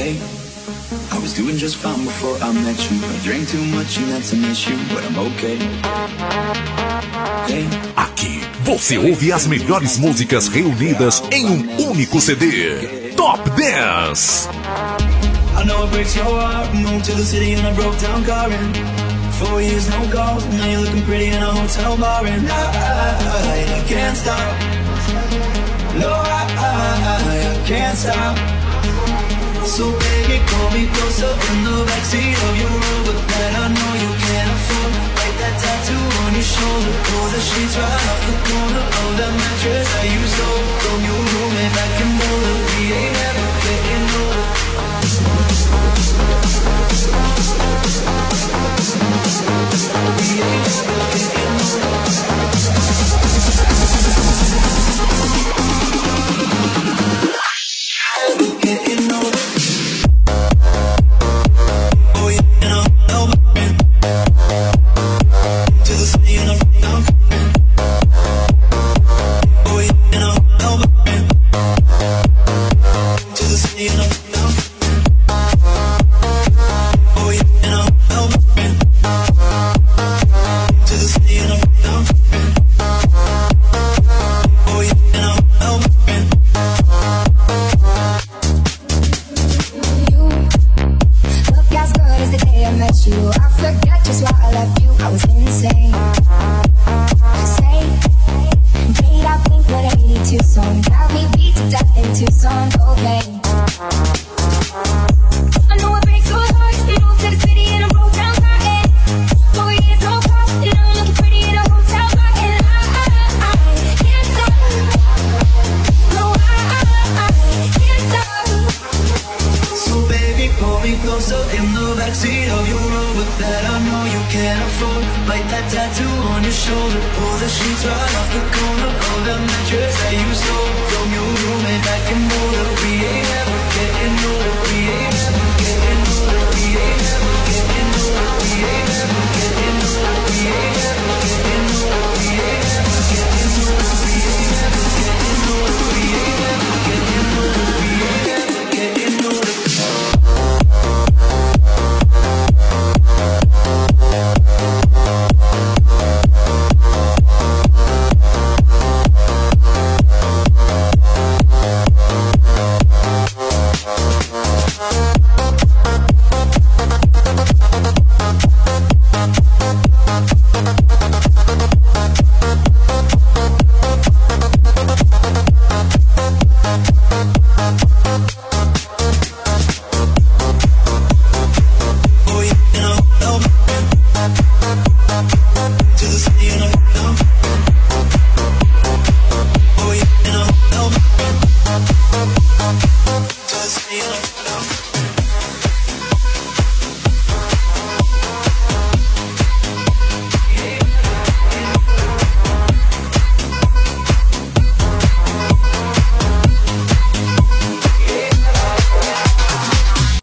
Hey, I was doing just fine before I met you. I drank too much and that's an issue, but I'm okay. Hey. Aqui você ouve as melhores músicas reunidas em um único CD. Top Dance. I know it breaks your heart. Moved to the city in a broke down car and 4 years no calls. Now you're looking pretty in a hotel bar and I can't stop. No, I can't stop. So baby, pull me closer in the backseat of your Rover that I know you can't afford. Write that tattoo on your shoulder. Pull the sheets right off the corner of that mattress that you stole from your roommate back in Boulder. We ain't ever getting older. We ain't ever getting older. Getting older. We ain't ever get